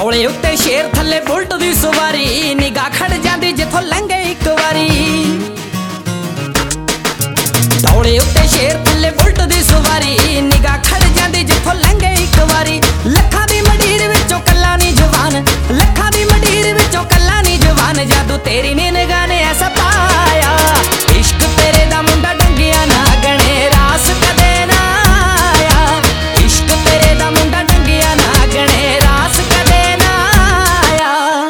धौले उत्ते शेर थले बुलट दी सवारी निगाह खड़ जांदी जिथों लंघे एक वारी। धौले उत्ते शेर थले बुलट दी सवारी निगाह खड़ जांदी जिथों लंघे एक वारी। लखां दी मंडीर विचों कल्ला नी जवान, लखां दी मंडीर विचों कल्ला नी जवान। जादू तेरी ने निगाह ने ऐसा पाया, इश्क तेरे दा मुंडा डंगिया ना गणे रास कदे ना आया। इश्क तेरे दा मुंडा डंगिया ना गणे रास कदे ना आया।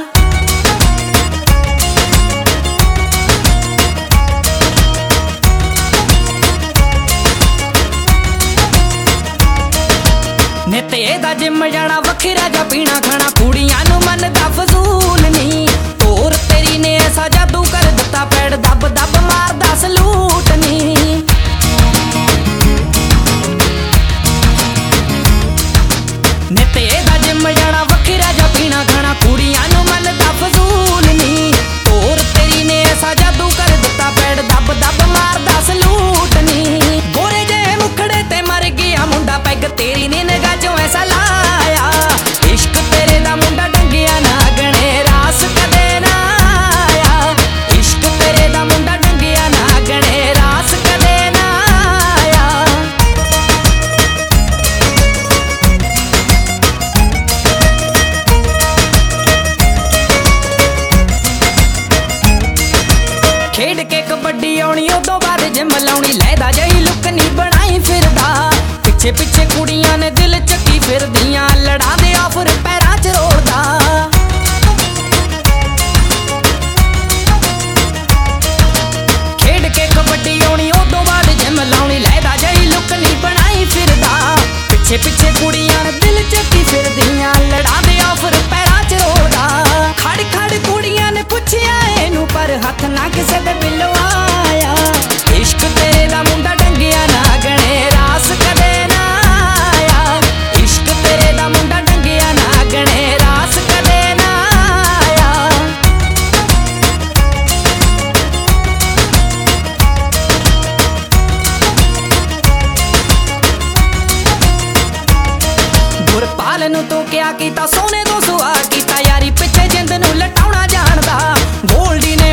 नित्ते दा जिम जाना वखरा जा पीना खाना, कुड़ियां नू मन दा फजूल नी। तोर तेरी ने ऐसा जादू कर दिता पैड़ दब दब मारदा सलूट नी। नित्ते दा जिम जाना वखरा जा पीना खाना, कुड़ियां नू मन दा फजूल नी। तोर तेरी ने ऐसा जादू कर दिता पैड़ दब दब मारदा सलूट नी। गोरे जे मुखड़े ते मर गया मुंडा पैग तेरी ने निगाह चों ऐसा लाया। इश्क तेरे दा मुंडा डंगिया ना गणे रास कदे ना आया। इश्क तेरे दा मुंडा डंगिया ना गणे रास कदे ना आया। खेड के कबड्डी आउणी उदों बाद जिम लाउणी, लैदा जही लुक नी बनाई फिरदा। पिछे पिछे कुड़ियां ने दिल चक्की फिरदियां, लड़ा दे आफर पैरां च रोड़दा। खेड के कबड्डी आउणी उदों बाद जिम लाउणी, लैदा जही लुक नी बनाई फिरदा। पिछे पिछे कुड़ियां ने दिल चक्की फिरदियां, लड़ा दे आफर पैरां च रोड़दा। खड़ खड़ कुड़ियां ने पुछया एनू पर हथ ना किसे दे बिल्लो आया। इश्क तेरे दा मुंडा डंगिया ना गणे रास कदे ना आया। इश्क तेरे दा मुंडा डंगिया ना गणे रास कदे ना आया। गुरपाल नू तू क्या कीता सोने तो सुहा कीता, यारी पिछे जिंद नू लटाउणा जानदा। गोल्डी ने